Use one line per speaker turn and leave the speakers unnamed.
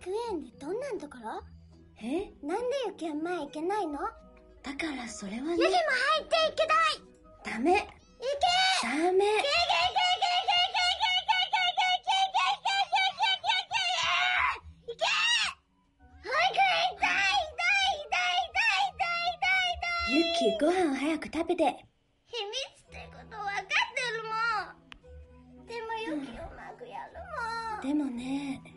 育園でどんなところ？
え？
なんでユキは前行けないの？
だからそれはね。
ユキも入っていけない！
ダメ！
行け！
ダメ！ユキ、ご飯を早く食べて。
秘密ってこと分かってるもん。でもユキうまくやるもん。
でもね。